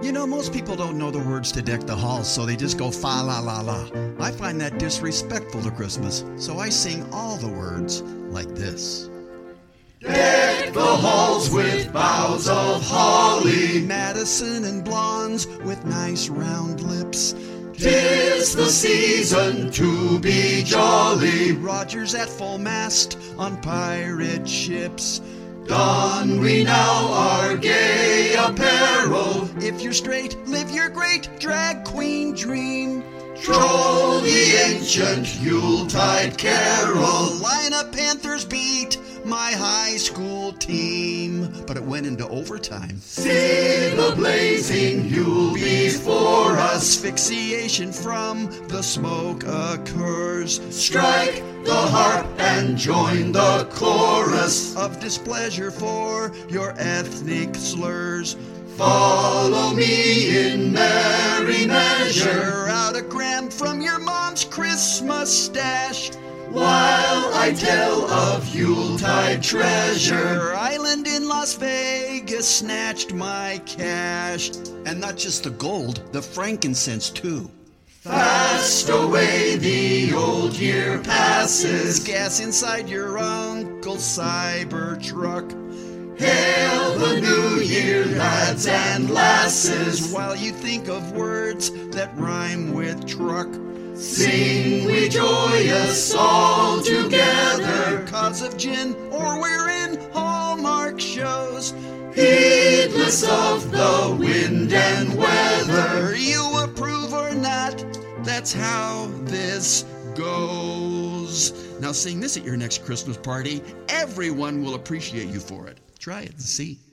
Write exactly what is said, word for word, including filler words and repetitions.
You know, most people don't know the words to Deck the Halls, so they just go fa la la la. I find that disrespectful to Christmas, so I sing all the words like this. Deck the halls with boughs of holly, Madison and blondes with nice round lips. 'Tis the season to be jolly. Rogers at full mast on pirate ships. Don we now our gay apparel. If you're straight, live your great drag queen dream. Troll the ancient Yuletide carol. Line up Panthers beat my high school team, but it went into overtime. See the blazing Yule before us. Asphyxiation from the smoke occurs. Strike the harp and join the chorus Of displeasure for your ethnic slurs. Follow me in merry measure, You're out a gram from your mom's Christmas stash. while I tell of Yuletide treasure. Your island in Las Vegas snatched my cash. And not just the gold, the frankincense too. Fast away the old year There's passes. gas inside your uncle's cyber truck. Hail the new year, lads and lasses. While you think of words that rhyme with truck. Sing we joyous all together, Cause of gin, or we're in Hallmark shows. heedless of the wind and weather. Whether you approve or not, that's how this goes. Now sing this at your next Christmas party. Everyone will appreciate you for it. Try it and see.